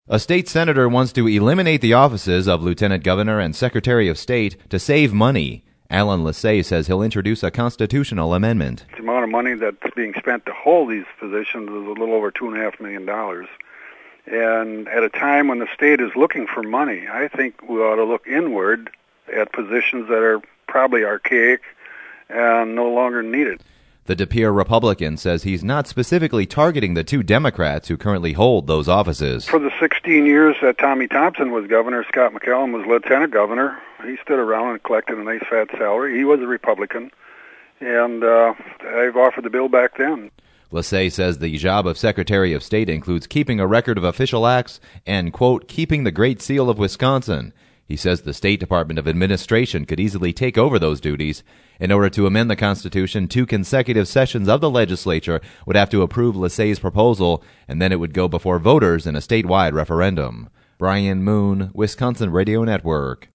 A state senator wants to eliminate the offices of lieutenant governor and secretary of state to save money. Alan Lasay says he'll introduce a constitutional amendment. The amount of money that's being spent to hold these positions is a little over $2.5 million. And at a time when the state is looking for money, I think we ought to look inward at positions that are probably archaic and no longer needed. The De Pere Republican says he's not specifically targeting the two Democrats who currently hold those offices. For the 16 years that Tommy Thompson was governor, Scott McCallum was lieutenant governor. He stood around and collected a nice fat salary. He was a Republican, and I've offered the bill back then. Lasay says the job of Secretary of State includes keeping a record of official acts and, quote, keeping the Great Seal of Wisconsin. He says the State Department of Administration could easily take over those duties. In order to amend the Constitution, 2 consecutive sessions of the legislature would have to approve Lasay's proposal, and then it would go before voters in a statewide referendum. Brian Moon, Wisconsin Radio Network.